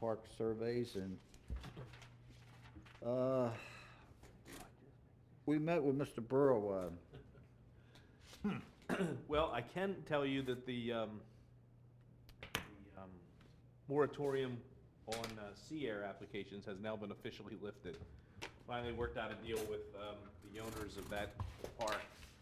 park surveys, and we met with Mr. Burrow. Well, I can tell you that the moratorium on sea air applications has now been officially lifted. Finally worked out a deal with the owners of that park.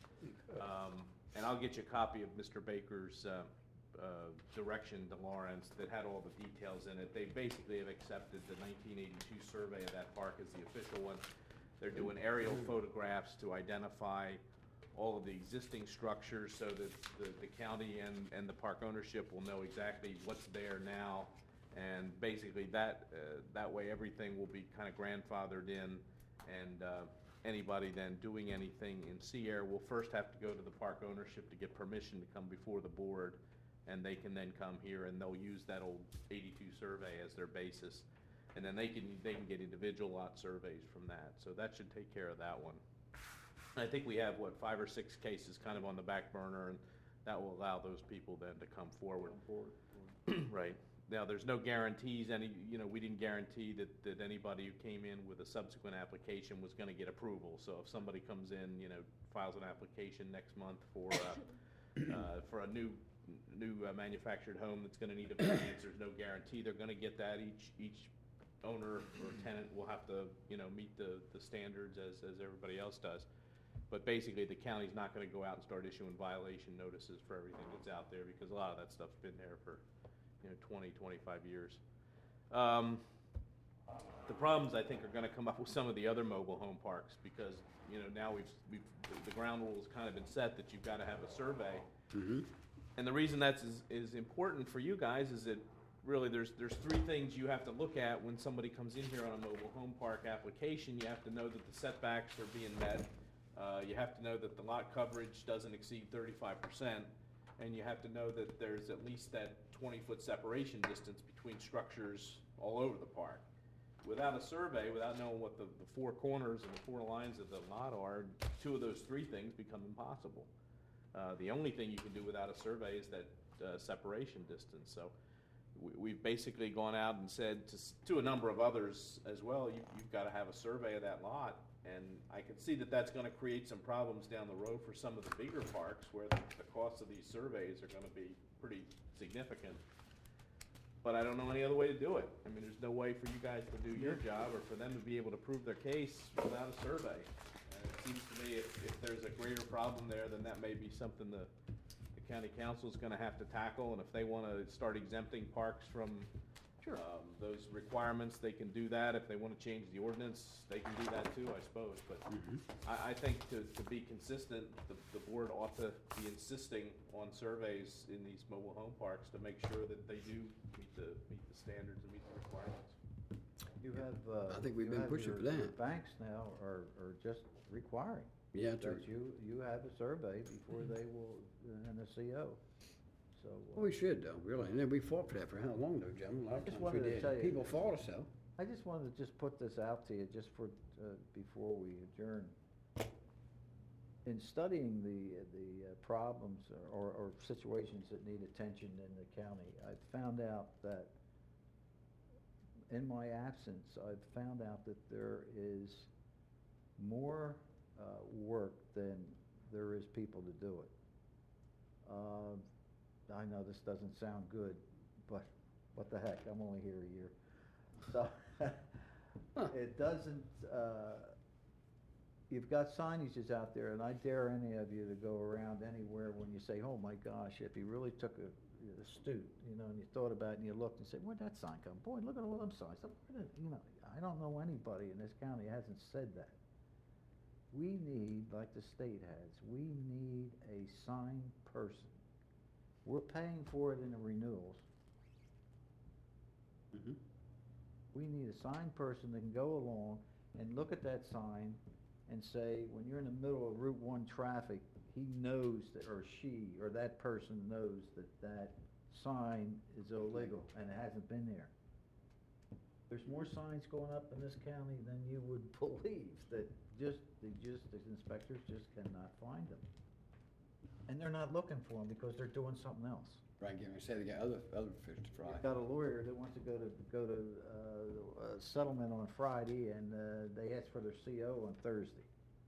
And I'll get you a copy of Mr. Baker's direction to Lawrence that had all the details in it. They basically have accepted the 1982 survey of that park as the official one. They're doing aerial photographs to identify all of the existing structures so that the county and the park ownership will know exactly what's there now. And basically that way everything will be kind of grandfathered in, and anybody then doing anything in sea air will first have to go to the park ownership to get permission to come before the board, and they can then come here and they'll use that old 82 survey as their basis. And then they can get individual lot surveys from that. So that should take care of that one. I think we have, 5 or 6 cases kind of on the back burner, and that will allow those people then to come forward. Right. Now, there's no guarantees, we didn't guarantee that anybody who came in with a subsequent application was gonna get approval. So if somebody comes in, files an application next month for a new manufactured home that's gonna need a variance, there's no guarantee they're gonna get that. Each owner or tenant will have to, meet the standards as everybody else does. But basically, the county's not gonna go out and start issuing violation notices for everything that's out there, because a lot of that stuff's been there for 20, 25 years. The problems, I think, are going to come up with some of the other mobile home parks, because now the ground rule's kind of been set that you've got to have a survey. Mm-hmm. And the reason that's is important for you guys is that really there's 3 things you have to look at when somebody comes in here on a mobile home park application. You have to know that the setbacks are being met. You have to know that the lot coverage doesn't exceed 35%. And you have to know that there's at least that 20-foot separation distance between structures all over the park. Without a survey, without knowing what the 4 corners and the 4 lines of the lot are, 2 of those 3 things become impossible. The only thing you can do without a survey is that separation distance. So we've basically gone out and said to a number of others as well, you've got to have a survey of that lot. And I can see that that's going to create some problems down the road for some of the bigger parks, where the cost of these surveys are going to be pretty significant. But I don't know any other way to do it. I mean, there's no way for you guys to do your job or for them to be able to prove their case without a survey. And it seems to me if there's a greater problem there, then that may be something the county council is going to have to tackle. And if they want to start exempting parks from those requirements, they can do that. If they want to change the ordinance, they can do that too, I suppose. But I think to be consistent, the board ought to be insisting on surveys in these mobile home parks to make sure that they do meet the standards and meet the requirements. You have. I think we've been pushing for that. Your banks now are just requiring. Yeah, that you have a survey before they will, and a CO. So, well, we should, though, really. And then we fought for that for how long, though, Jim? A lot of just times wanted we to did. tell you- People fought us, though. I just wanted to just put this out to you just for before we adjourn. In studying the problems or situations that need attention in the county, I found out that in my absence, I've found out that there is more work than there is people to do it. I know this doesn't sound good, but what the heck, I'm only here a year. So it doesn't, you've got signages out there, and I dare any of you to go around anywhere when you say, oh my gosh, if you really took a astute, and you thought about it and you looked and said, where'd that sign come? Boy, look at all them signs. I don't know anybody in this county that hasn't said that. We need, like the state has, we need a sign person. We're paying for it in the renewals. Mm-hmm. We need a sign person that can go along and look at that sign and say, when you're in the middle of Route 1 traffic, he knows that, or she, or that person knows that that sign is illegal and it hasn't been there. There's more signs going up in this county than you would believe, that the inspectors just cannot find them. And they're not looking for them because they're doing something else. Right, give me, say they got other fish to fry. Got a lawyer that wants to go to settlement on Friday, and they asked for their CO on Thursday.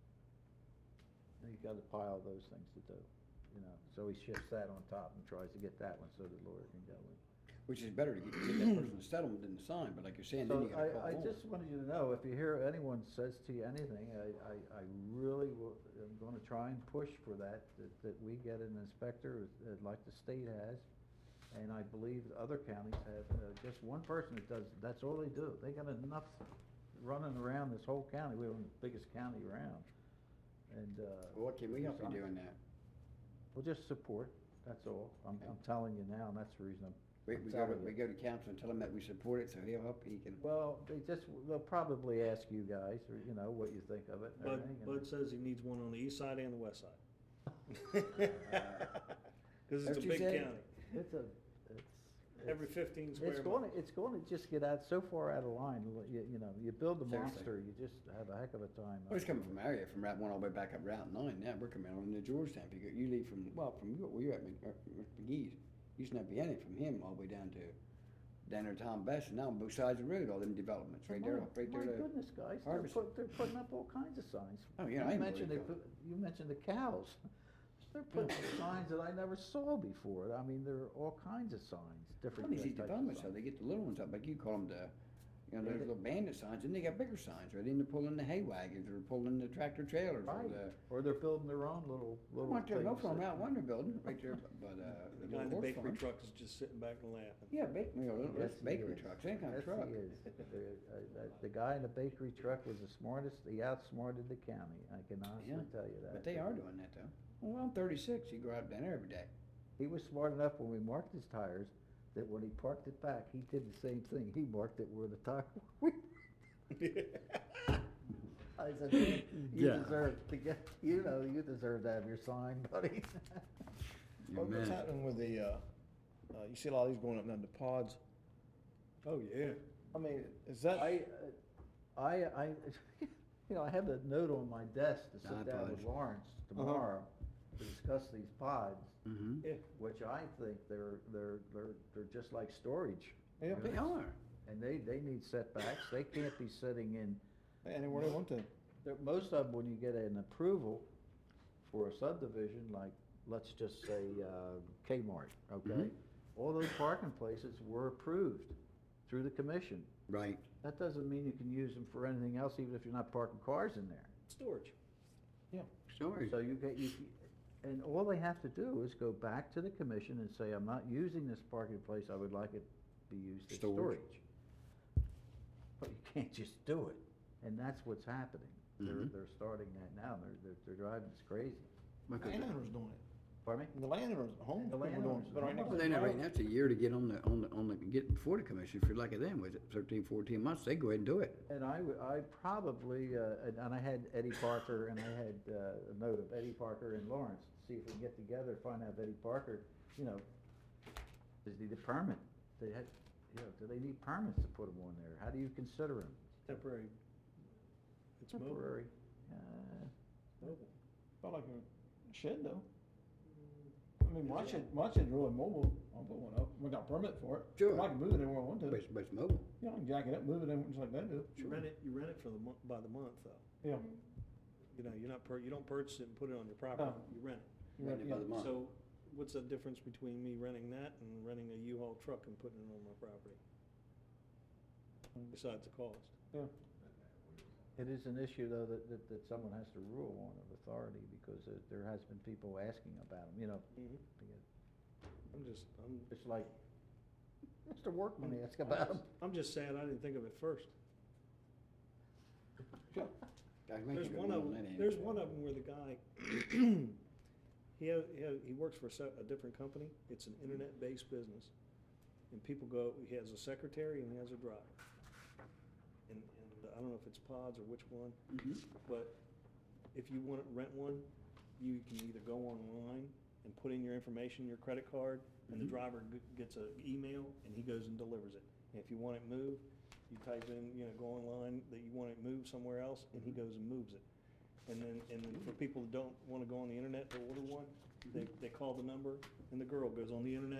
And he's got a pile of those things to do, you know, so he shifts that on top and tries to get that one so the lawyer can go in. Which is better to get that person to settlement than to sign, but like you're saying, then So you gotta call I home. just wanted you to know, if you hear anyone says to you anything, I really am gonna try and push for that we get an inspector, like the state has. And I believe other counties have, just one person that does, that's all they do. They got enough running around this whole county. We're the biggest county around. And, Well, what can we help you sign. do in that? Well, just support, that's all. I'm telling you now, and that's the reason I'm We telling you. go to council and tell him that we support it, so he'll help, he can. Well, they'll probably ask you guys, or, you know, what you think of it and Bud, everything. and- Bud says he needs one on the east side and the west side. Cause it's That's a what you big said? county, every 15 square miles. It's gonna just get out, so far out of line, you know, you build a Seriously. monster, you just have a heck of a time. Well, it's coming from our area, from Route 1 all the way back up Route 9 now, we're coming on into Georgetown. You leave from, well, from where you at, McGee's, used to not be any from him all the way down there to Tom Best, and now on both sides of the road, all them developments, right there, right there. My to- goodness, guys, Harvest. they're putting up all kinds of signs. Oh, yeah, I You know mentioned what you're you mentioned the cows. They're putting up signs that I never saw before. I mean, there are all kinds of signs, different Well, these types of developments, so signs. they get the little ones up, like you call them Yeah, those they- little bandit signs, and they got bigger signs, right? Then they're pulling the hay wagons, or pulling the tractor trailers, or Right, the. or they're building their own little Right there, no things from that- Route 1 they're building, right there, but, The the guy in the horse bakery farm. truck is just sitting back and laughing. Yeah, little Yes, he bakery is. trucks, any kind of Yes, truck. he is. The guy in the bakery truck was the smartest, he outsmarted the county, I can honestly Yeah, tell you that. But they are doing that though. Well, I'm 36, you go out down there every day. He was smart enough when we marked his tires, that when he parked it back, he did the same thing, he marked it where the tire. I said, "Man, you Yeah. deserve to get, you deserve to have your sign, buddy. You What's man. happening with the, you see a lot of these going up now, the pods? Oh, yeah. I mean, is that? I have a note on my desk to sit down with iPods. Lawrence tomorrow to discuss these pods, Mm-hmm. Yeah. which I think they're just like storage. Yeah. They are. And they need setbacks, they can't be sitting in, Anywhere they want to. most of them, when you get an approval for a subdivision, like, let's just say, Kmart, okay? All those parking places were approved through the commission. Right. That doesn't mean you can use them for anything else, even if you're not parking cars in there. Storage. Storage. So and all they have to do is go back to the commission and say, I'm not using this parking place, I would like it be used as Storage. storage. But you can't just do it, and that's what's happening. They're starting that now, they're driving us crazy. The landowner's doing it. Pardon me? The landowners, the home The people doing landowners, it. But right the next Well, to they the know right road. now, it's a year to get get before the commission, if you're lucky then, was it 13, 14 months, they go ahead and do it. And I probably, and I had Eddie Parker, and I had a note of Eddie Parker and Lawrence, see if we can get together, find out if Eddie Parker, does he need a permit? Do they need permits to put them on there? How do you consider them? Temporary. It's mobile. Temporary. Mobile. Felt like a shed though. I mean, my shed's really mobile. I'll put one up. We got a permit for it. Sure. I can move it anywhere I want to. But it's mobile. Yeah, I can jack it up, move it in just like that do. You rent it for by the month, though. Yeah. You know, you don't purchase it and put it on your property, Oh. you rent it. You Rent it by the month. So, what's the difference between me renting that and renting a U-Haul truck and putting it on my property? Besides the cost. Yeah. It is an issue, though, that someone has to rule on of authority, because there has been people asking about them, because it's like, Mr. Workman asked about them. I'm just sad I didn't think of it first. Guys, make There's it go one on of them, that end. there's one of them where the guy, he works for a different company. It's an internet-based business. And people go, he has a secretary and he has a driver. And I don't know if it's Pods or which one, but if you want to rent one, you can either go online and put in your information, your credit card, and the driver gets an email and he goes and delivers it. And if you want it moved, you type in, go online that you want it moved somewhere else, and he goes and moves it. And then for people that don't want to go on the internet to order one, they call the number, and the girl goes on the internet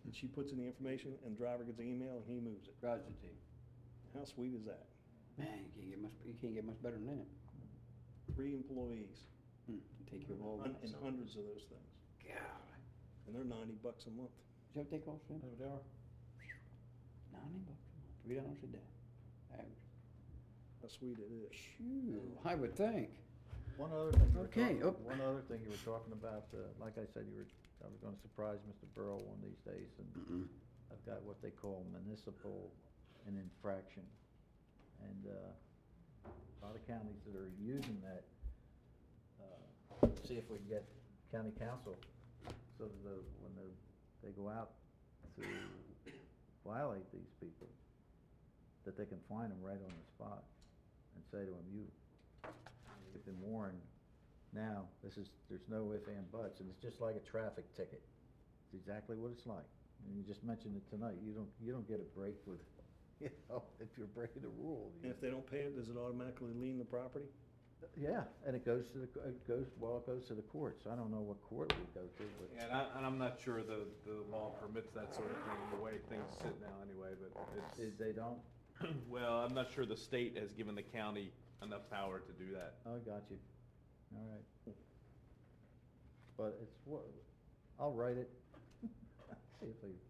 And she puts in the information, and driver gets an email, and he moves it. Drives the team. How sweet is that? Man, you can't get much better than that. 3 employees, Take care of all and that. hundreds of those things, God. and they're $90 a month. Is that what they cost them? Over there. $90 a month, $3 a day. Average. How sweet it is. Shoo, I would think. One other thing you were Okay, talking, oh. one other thing you were talking about, like I said, I was gonna surprise Mr. Burrow one of these days, and I've got what they call municipal and infraction. And, a lot of counties that are using that, see if we can get county council, so that when they go out to violate these people, that they can find them right on the spot and say to them, you've been warned, now, there's no if, and, buts, and it's just like a traffic ticket. It's exactly what it's like. And you just mentioned it tonight, you don't get a break with, if you're breaking the rule. And if they don't pay it, does it automatically lien the property? Yeah, and it goes to the courts. I don't know what court we go to, but. And I'm not sure the law permits that sort of thing, the way things sit now anyway, but it's, They don't? well, I'm not sure the state has given the county enough power to do that. Oh, got you. All right. But it's what, I'll write it. See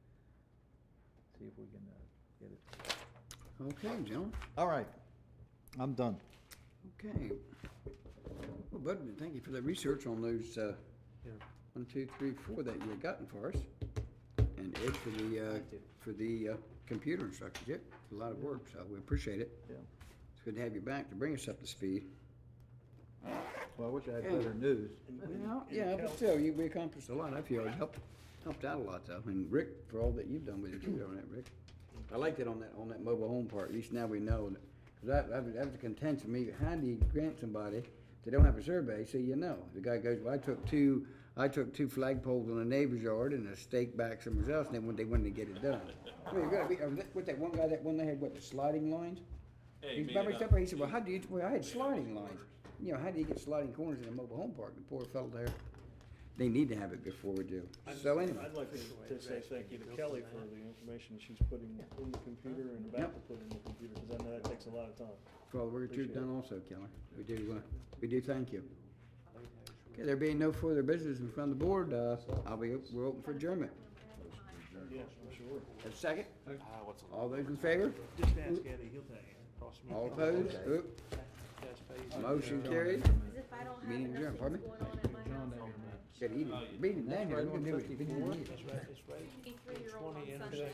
if we can, get it. Okay, gentlemen. All right, I'm done. Okay. Well, Bud, thank you for the research on those, 1, 2, 3, 4 that you had gotten for us. And Ed for the computer instructions. Yep, a lot of work, so we appreciate it. Yeah. It's good to have you back to bring us up to speed. Well, I wish I had Okay. better news. Well, yeah, but still, we accomplished a lot. I feel it helped out a lot, though. And Rick, for all that you've done with it too, on that, Rick. I liked it on that mobile home part. At least now we know. Because that was a contention to me. How do you grant somebody if they don't have a survey? So you know, the guy goes, "Well, I took two flagpoles in a neighbor's yard and a stake back somewhere else, and they wanted to get it done." I mean, with that one guy, they had what, the sliding lines? Hey, Remember, he said, "Well, how do you? Well, I had sliding lines. You know, how do you get sliding corners in a mobile home park?" The poor fellow there. They need to have it before we do. So anyway. I'd like to say thank you to Kelly for the information she's putting in the computer and about to put in the computer, because I know that takes a lot of time. For all the work you've done also, Keller. We do thank you. Okay, there being no further business in front of the board, we're open for adjournment. Yes, I'm sure. A second? What's All those in favor? Just ask Eddie, he'll tell you. All opposed? Oop. Motion carried. As if I don't have Meeting adjourned, enough things pardon me? going on in my household. Got to eat it. Beat it down here. We can do it. We can do it. 53-year-old on Sunday.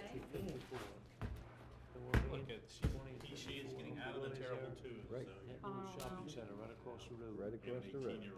Look at, she is getting out of the terrible twos, so. Oh, wow. Right across the road.